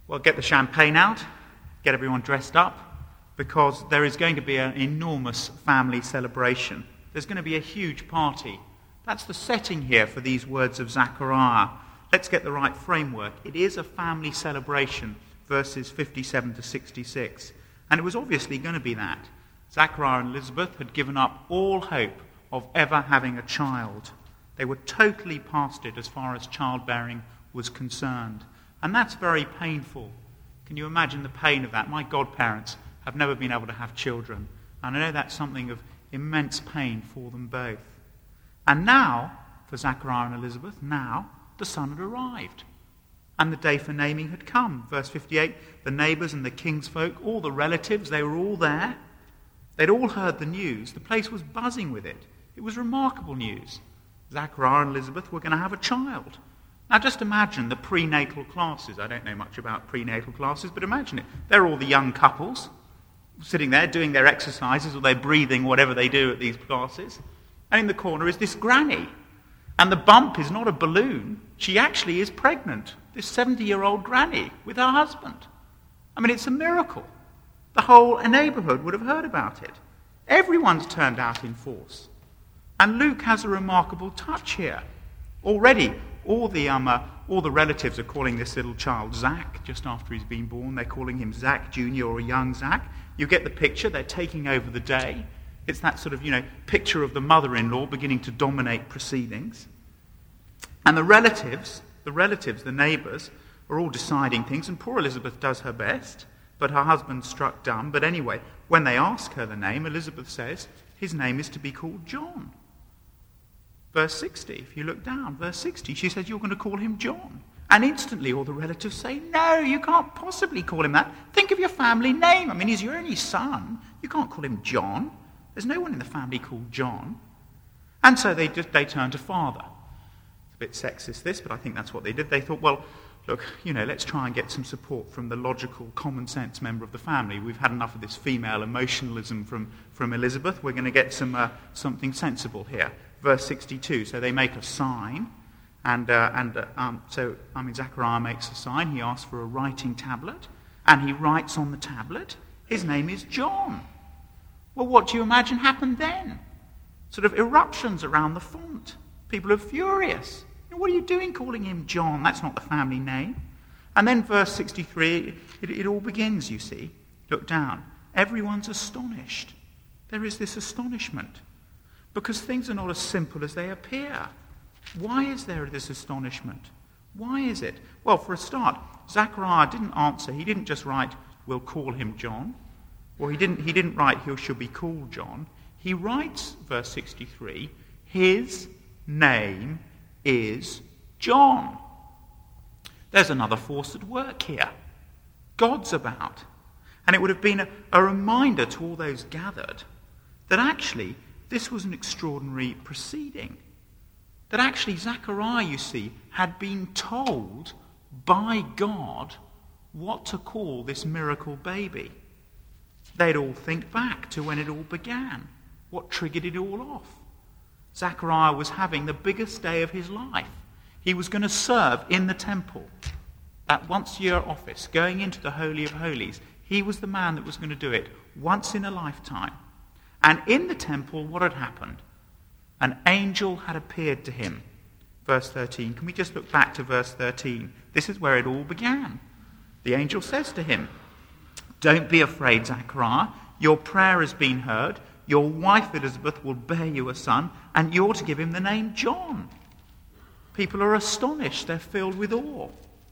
Well, get the champagne out, get everyone dressed up, because there is going to be an enormous family celebration. There's going to be a huge party. That's the setting here for these words of Zechariah. Let's get the right framework. It is a family celebration, verses 57 to 66. And it was obviously going to be that. Zechariah and Elizabeth had given up all hope of ever having a child. They were totally past it as far as childbearing was concerned. And that's very painful. Can you imagine the pain of that? My godparents have never been able to have children. And I know that's something of immense pain for them both. And now, for Zechariah and Elizabeth, now the son had arrived. And the day for naming had come. Verse 58, the neighbours and the kinsfolk, all the relatives, they were all there. They'd all heard the news. The place was buzzing with it. It was remarkable news. Zechariah and Elizabeth were going to have a child. Now just imagine the prenatal classes. I don't know much about prenatal classes, but imagine it. They're all the young couples sitting there doing their exercises or their breathing, whatever they do at these classes. And in the corner is this granny. And the bump is not a balloon. She actually is pregnant. This 70-year-old granny with her husband. I mean, it's a miracle. The whole neighbourhood would have heard about it. Everyone's turned out in force. And Luke has a remarkable touch here. Already, all the relatives are calling this little child Zach just after he's been born. They're calling him Zach Jr. or young Zach. You get the picture. They're taking over the day. It's that sort of, picture of the mother-in-law beginning to dominate proceedings. And the relatives, the neighbours, are all deciding things. And poor Elizabeth does her best, but her husband's struck dumb. But anyway, when they ask her the name, Elizabeth says, his name is to be called John. Verse 60, if you look down, verse 60, she says, you're going to call him John. And instantly all the relatives say, no, you can't possibly call him that. Think of your family name. I mean, he's your only son. You can't call him John. There's no one in the family called John. And so they turn to father. It's a bit sexist, this, but I think that's what they did. They thought, well, look, let's try and get some support from the logical, common sense member of the family. We've had enough of this female emotionalism from Elizabeth. We're going to get something sensible here. Verse 62, so they make a sign. Zechariah makes a sign. He asks for a writing tablet. And he writes on the tablet, his name is John. Well, what do you imagine happened then? Sort of eruptions around the font. People are furious. What are you doing calling him John? That's not the family name. And then verse 63, it all begins, you see. Look down. Everyone's astonished. There is this astonishment. Because things are not as simple as they appear. Why is there this astonishment? Why is it? Well, for a start, Zechariah didn't answer. He didn't just write, we'll call him John. Or he didn't write, he should be called John. He writes, verse 63, his name is John. There's another force at work here. God's about. And it would have been a reminder to all those gathered that actually this was an extraordinary proceeding. That actually Zechariah, you see, had been told by God what to call this miracle baby. They'd all think back to when it all began, what triggered it all off. Zechariah was having the biggest day of his life. He was going to serve in the temple, that once-a-year office, going into the Holy of Holies. He was the man that was going to do it once in a lifetime. And in the temple, what had happened? An angel had appeared to him. Verse 13. Can we just look back to verse 13? This is where it all began. The angel says to him, don't be afraid, Zechariah. Your prayer has been heard. Your wife Elizabeth will bear you a son, and you're to give him the name John. People are astonished. They're filled with awe.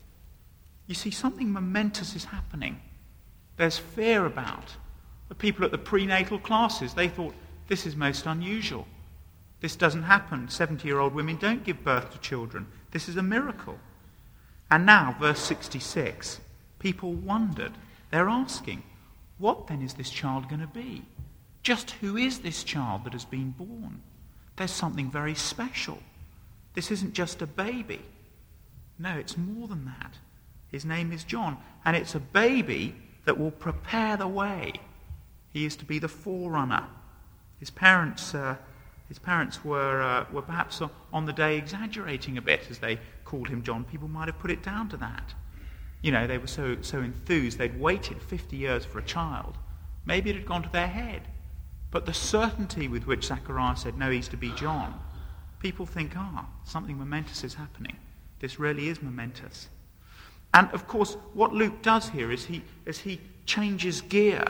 You see, something momentous is happening. There's fear about. The people at the prenatal classes, they thought, this is most unusual. This doesn't happen. 70-year-old women don't give birth to children. This is a miracle. And now, verse 66, people wondered. They're asking, what then is this child going to be? Just who is this child that has been born? There's something very special. This isn't just a baby. No, it's more than that. His name is John, and it's a baby that will prepare the way. He is to be the forerunner. His parents were perhaps on the day exaggerating a bit as they called him John. People might have put it down to that. they were so enthused they'd waited 50 years for a child. Maybe it had gone to their head. But the certainty with which Zachariah said, no, he's to be John, people think, something momentous is happening. This really is momentous. And of course, what Luke does here is he changes gear.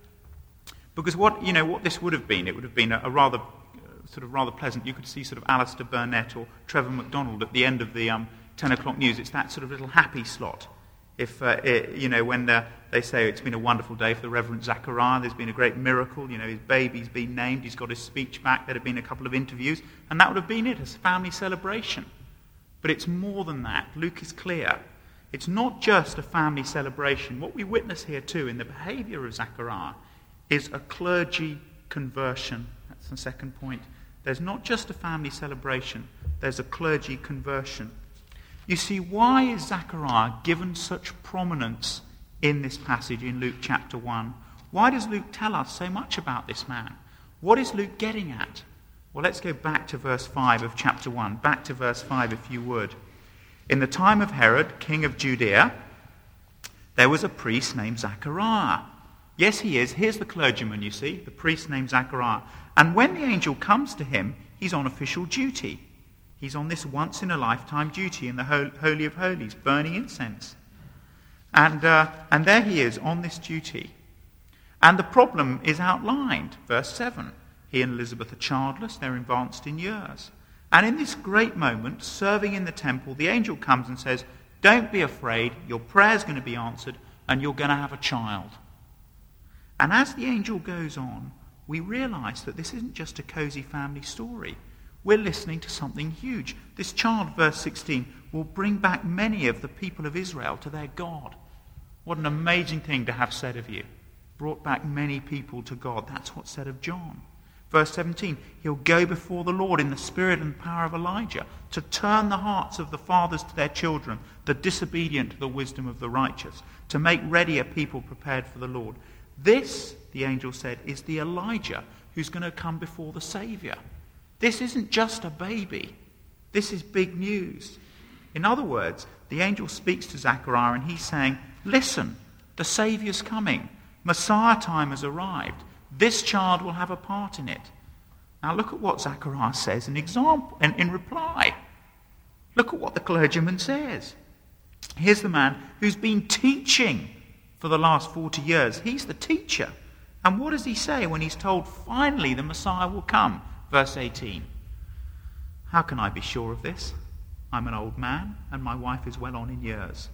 Because what this would have been, it would have been a rather pleasant. You could see sort of Alistair Burnett or Trevor McDonald at the end of the 10 o'clock news. It's that sort of little happy slot. If when they say it's been a wonderful day for the Reverend Zachariah, there's been a great miracle. His baby's been named. He's got his speech back. There'd have been a couple of interviews, and that would have been it, a family celebration. But it's more than that. Luke is clear. It's not just a family celebration. What we witness here too in the behaviour of Zachariah is a clergy conversion. That's the second point. There's not just a family celebration, there's a clergy conversion. You see, why is Zachariah given such prominence in this passage in Luke chapter 1? Why does Luke tell us so much about this man? What is Luke getting at? Well, let's go back to verse 5 of chapter 1. Back to verse 5, if you would. In the time of Herod, king of Judea, there was a priest named Zachariah. Yes, he is. Here's the clergyman, you see, the priest named Zachariah. And when the angel comes to him, he's on official duty. He's on this once-in-a-lifetime duty in the Holy of Holies, burning incense. And there he is on this duty. And the problem is outlined. Verse 7. He and Elizabeth are childless. They're advanced in years. And in this great moment, serving in the temple, the angel comes and says, don't be afraid. Your prayer's going to be answered and you're going to have a child. And as the angel goes on, we realize that this isn't just a cozy family story. We're listening to something huge. This child, verse 16, will bring back many of the people of Israel to their God. What an amazing thing to have said of you. Brought back many people to God. That's what's said of John. Verse 17, he'll go before the Lord in the spirit and power of Elijah to turn the hearts of the fathers to their children, the disobedient to the wisdom of the righteous, to make ready a people prepared for the Lord. This, the angel said, is the Elijah who's going to come before the Saviour. This isn't just a baby. This is big news. In other words, the angel speaks to Zachariah and he's saying, listen, the Saviour's coming. Messiah time has arrived. This child will have a part in it. Now look at what Zachariah says in reply. Look at what the clergyman says. Here's the man who's been teaching for the last 40 years. He's the teacher. And what does he say when he's told finally the Messiah will come? Verse 18. How can I be sure of this? I'm an old man and my wife is well on in years.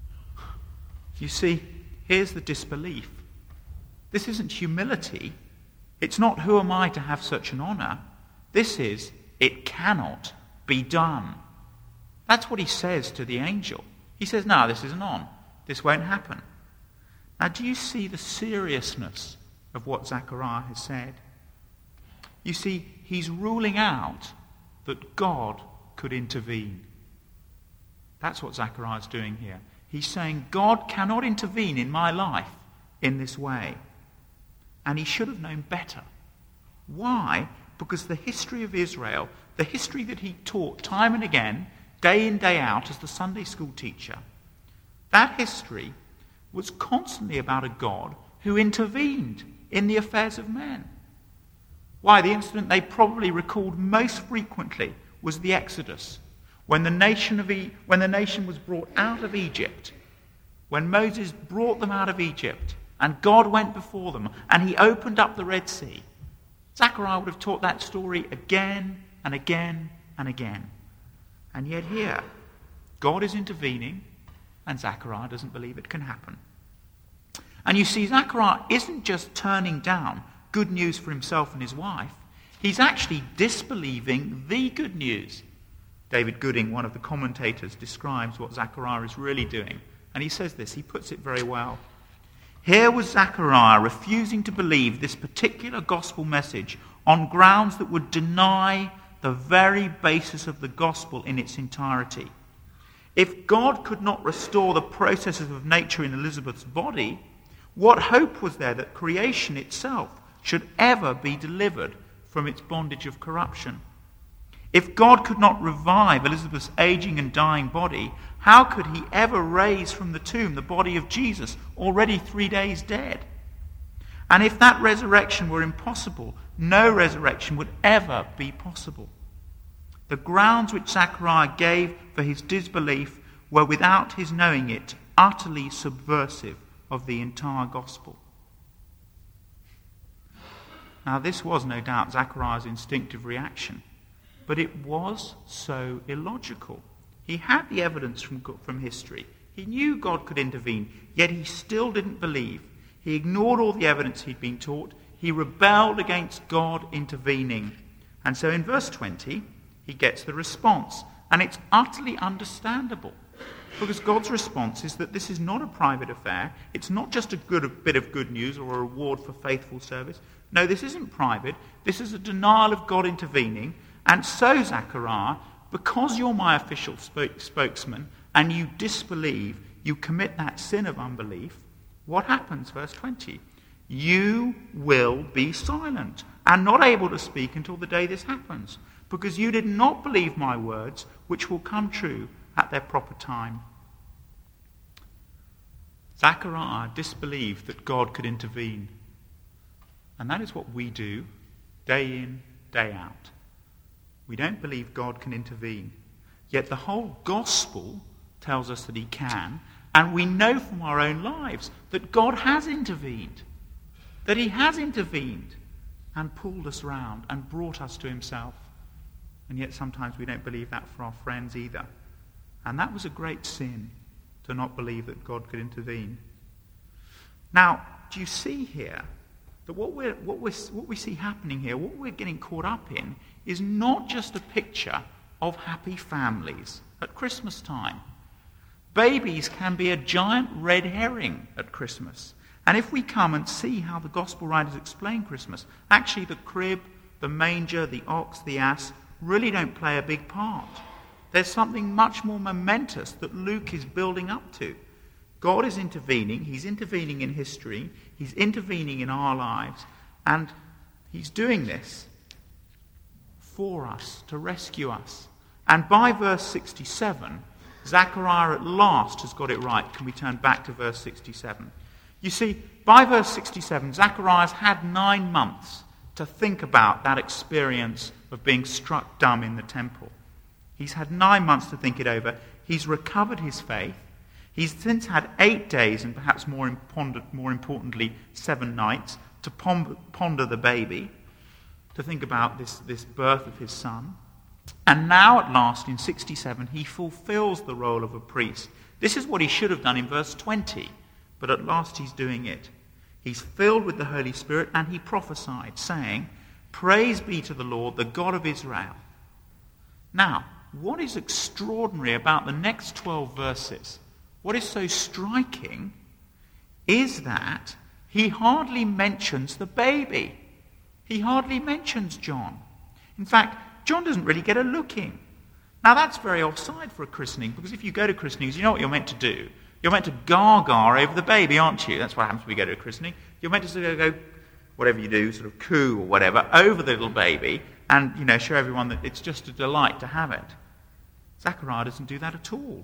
You see, here's the disbelief. This isn't humility. It's not who am I to have such an honour. This is it cannot be done. That's what he says to the angel. He says, no, this isn't on. This won't happen. Now, do you see the seriousness of what Zachariah has said? You see, he's ruling out that God could intervene. That's what Zachariah's doing here. He's saying, God cannot intervene in my life in this way. And he should have known better. Why? Because the history of Israel, the history that he taught time and again, day in, day out as the Sunday school teacher, that history was constantly about a God who intervened in the affairs of men. Why? The incident they probably recalled most frequently was the Exodus, when the nation was brought out of Egypt, when Moses brought them out of Egypt, and God went before them, and he opened up the Red Sea. Zechariah would have taught that story again and again and again. And yet here, God is intervening, and Zechariah doesn't believe it can happen. And you see, Zechariah isn't just turning down good news for himself and his wife. He's actually disbelieving the good news. David Gooding, one of the commentators, describes what Zechariah is really doing. And he says this, he puts it very well. Here was Zechariah refusing to believe this particular gospel message on grounds that would deny the very basis of the gospel in its entirety. If God could not restore the processes of nature in Elizabeth's body, what hope was there that creation itself should ever be delivered from its bondage of corruption? If God could not revive Elizabeth's aging and dying body, how could he ever raise from the tomb the body of Jesus, already 3 days dead? And if that resurrection were impossible, no resurrection would ever be possible. The grounds which Zechariah gave for his disbelief were, without his knowing it, utterly subversive of the entire gospel. Now, this was no doubt Zechariah's instinctive reaction, but it was so illogical. He had the evidence from history. He knew God could intervene, yet he still didn't believe. He ignored all the evidence he'd been taught. He rebelled against God intervening. And so in verse 20, he gets the response. And it's utterly understandable, because God's response is that this is not a private affair. It's not just a bit of good news or a reward for faithful service. No, this isn't private. This is a denial of God intervening. And so, Zechariah, because you're my official spokesman and you disbelieve, you commit that sin of unbelief, what happens? Verse 20. You will be silent and not able to speak until the day this happens, because you did not believe my words, which will come true at their proper time. Zechariah disbelieved that God could intervene. And that is what we do day in, day out. We don't believe God can intervene. Yet the whole gospel tells us that he can, and we know from our own lives that God has intervened. That he has intervened and pulled us round and brought us to himself. And yet sometimes we don't believe that for our friends either. And that was a great sin, to not believe that God could intervene. Now, do you see here that what we see happening here, what we're getting caught up in, is not just a picture of happy families at Christmas time. Babies can be a giant red herring at Christmas. And if we come and see how the gospel writers explain Christmas, actually the crib, the manger, the ox, the ass really don't play a big part. There's something much more momentous that Luke is building up to. God is intervening. He's intervening in history. He's intervening in our lives. And he's doing this for us, to rescue us. And by verse 67, Zechariah at last has got it right. Can we turn back to verse 67? You see, by verse 67, Zechariah's had 9 months to think about that experience of being struck dumb in the temple. He's had 9 months to think it over. He's recovered his faith. He's since had 8 days, and perhaps more importantly, 7 nights, to ponder the baby, to think about this birth of his son. And now at last, in 67, he fulfills the role of a priest. This is what he should have done in verse 20, but at last he's doing it. He's filled with the Holy Spirit, and he prophesied, saying, "Praise be to the Lord, the God of Israel." Now, what is extraordinary about the next 12 verses, what is so striking, is that he hardly mentions the baby. He hardly mentions John. In fact, John doesn't really get a look in. Now, that's very offside for a christening, because if you go to christenings, you know what you're meant to do. You're meant to gaga over the baby, aren't you? That's what happens when we go to a christening. You're meant to sort of go, whatever you do, sort of coo or whatever, over the little baby and, show everyone that it's just a delight to have it. Zechariah doesn't do that at all.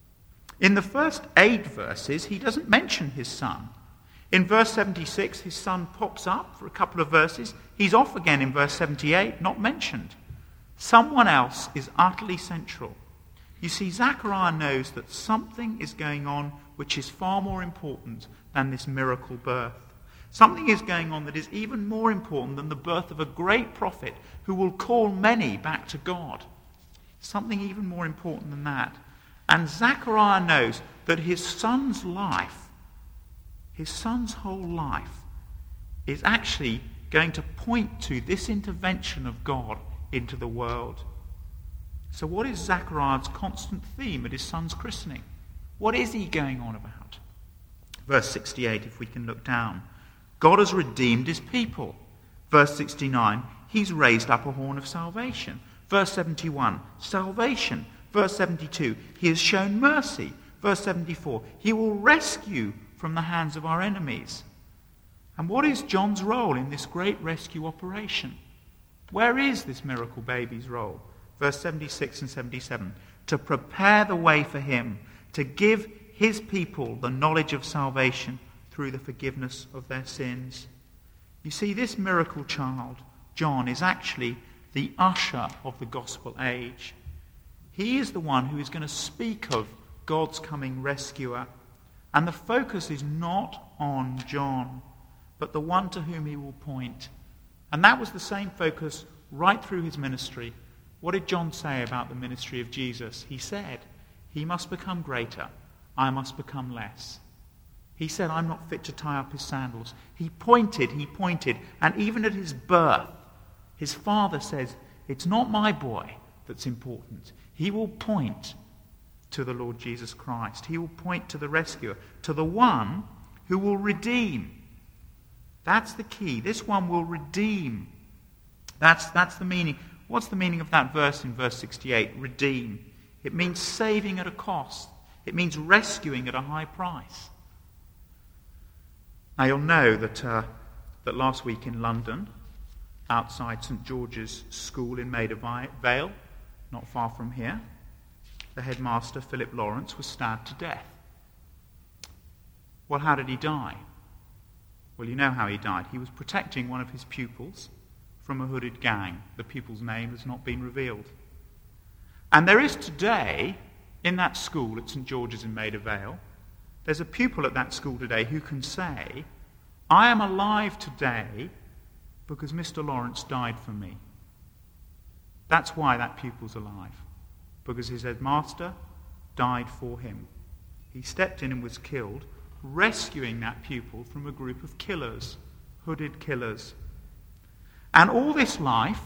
In the first 8 verses, he doesn't mention his son. In verse 76, his son pops up for a couple of verses. He's off again in verse 78, not mentioned. Someone else is utterly central. You see, Zechariah knows that something is going on which is far more important than this miracle birth. Something is going on that is even more important than the birth of a great prophet who will call many back to God. Something even more important than that. And Zechariah knows that his son's life, his son's whole life, is actually going to point to this intervention of God into the world. So what is Zechariah's constant theme at his son's christening? What is he going on about? Verse 68, if we can look down. God has redeemed his people. Verse 69, he's raised up a horn of salvation. Verse 71, salvation. Verse 72, he has shown mercy. Verse 74, he will rescue from the hands of our enemies. And what is John's role in this great rescue operation? Where is this miracle baby's role? verse 76 and 77, to prepare the way for him, to give his people the knowledge of salvation through the forgiveness of their sins. You see, this miracle child, John, is actually the usher of the gospel age. He is the one who is going to speak of God's coming rescuer. And the focus is not on John, but the one to whom he will point. And that was the same focus right through his ministry. What did John say about the ministry of Jesus? He said, he must become greater, I must become less. He said, I'm not fit to tie up his sandals. He pointed, and even at his birth, his father says, it's not my boy that's important. He will point to the Lord Jesus Christ. He will point to the rescuer, to the one who will redeem. That's the key. This one will redeem. That's the meaning. What's the meaning of that verse in verse 68? Redeem. It means saving at a cost. It means rescuing at a high price. Now you'll know that last week in London, outside St George's School in Maida Vale, not far from here, the headmaster, Philip Lawrence, was stabbed to death. Well, how did he die? Well, you know how he died. He was protecting one of his pupils from a hooded gang. The pupil's name has not been revealed. And there is today, in that school at St George's in Maida Vale, there's a pupil at that school today who can say, I am alive today because Mr. Lawrence died for me. That's why that pupil's alive. Because his headmaster died for him. He stepped in and was killed, rescuing that pupil from a group of killers, hooded killers. And all his life,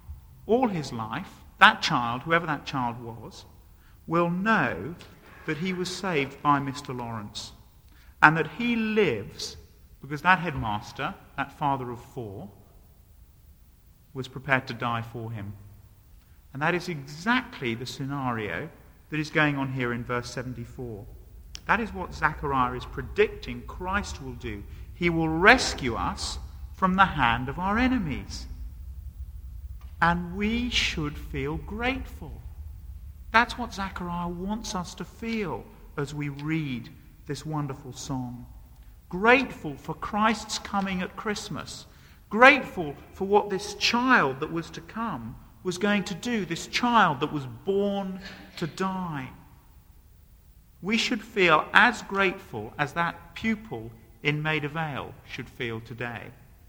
that child, whoever that child was, will know that he was saved by Mr. Lawrence. And that he lives because that headmaster, that father of four, was prepared to die for him. And that is exactly the scenario that is going on here in verse 74. That is what Zechariah is predicting Christ will do. He will rescue us from the hand of our enemies. And we should feel grateful. That's what Zechariah wants us to feel as we read this wonderful song. Grateful for Christ's coming at Christmas. Grateful for what this child that was to come was going to do, this child that was born to die. We should feel as grateful as that pupil in Maida Vale should feel today.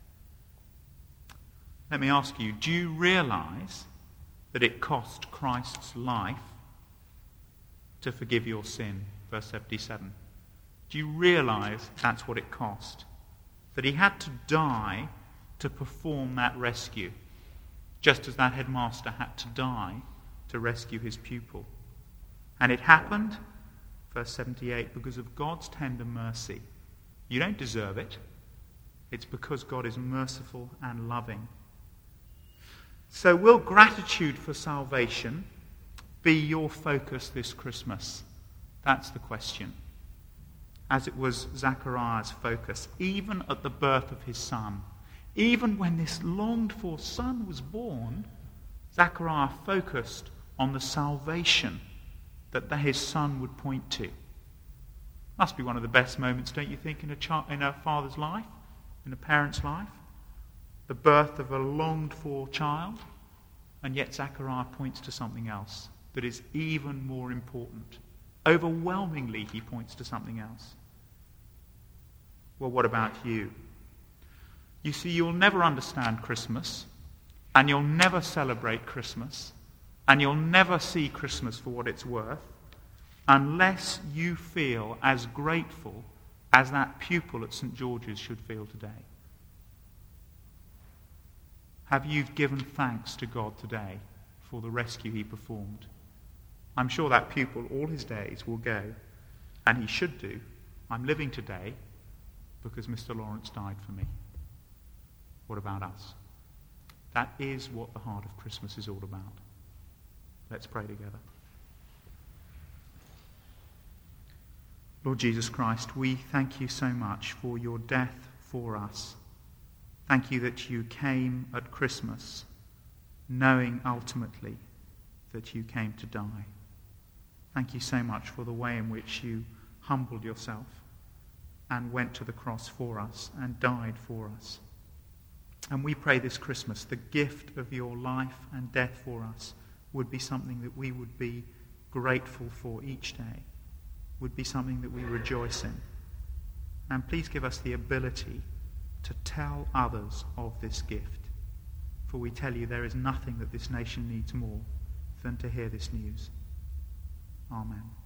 Let me ask you, do you realize that it cost Christ's life to forgive your sin? Verse 77. Do you realize that's what it cost? That he had to die to perform that rescue, just as that headmaster had to die to rescue his pupil. And it happened, verse 78, because of God's tender mercy. You don't deserve it. It's because God is merciful and loving. So will gratitude for salvation be your focus this Christmas? That's the question. As it was Zechariah's focus, even at the birth of his son. Even when this longed-for son was born, Zechariah focused on the salvation that his son would point to. Must be one of the best moments, don't you think, in a father's life, in a parent's life? The birth of a longed-for child, and yet Zechariah points to something else that is even more important. Overwhelmingly, he points to something else. Well, what about you? You see, you'll never understand Christmas, and you'll never celebrate Christmas, and you'll never see Christmas for what it's worth, unless you feel as grateful as that pupil at St. George's should feel today. Have you given thanks to God today for the rescue he performed? I'm sure that pupil all his days will go, and he should do, I'm living today because Mr. Lawrence died for me. What about us? That is what the heart of Christmas is all about. Let's pray together. Lord Jesus Christ, we thank you so much for your death for us. Thank you that you came at Christmas knowing ultimately that you came to die. Thank you so much for the way in which you humbled yourself and went to the cross for us and died for us. And we pray this Christmas the gift of your life and death for us would be something that we would be grateful for each day, would be something that we rejoice in. And please give us the ability to tell others of this gift. For we tell you there is nothing that this nation needs more than to hear this news. Amen.